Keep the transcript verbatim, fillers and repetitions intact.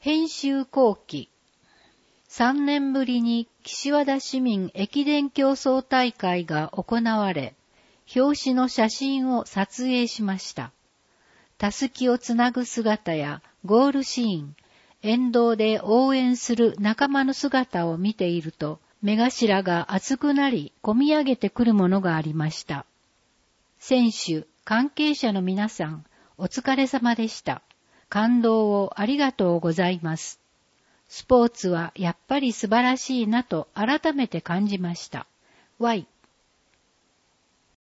編集後期。さんねんぶりに岸和田市民駅伝競争大会が行われ、表紙の写真を撮影しました。たすきをつなぐ姿やゴールシーン、沿道で応援する仲間の姿を見ていると、目頭が熱くなり、こみ上げてくるものがありました。選手、関係者の皆さん、お疲れ様でした。感動をありがとうございます。スポーツはやっぱり素晴らしいなと改めて感じました。Y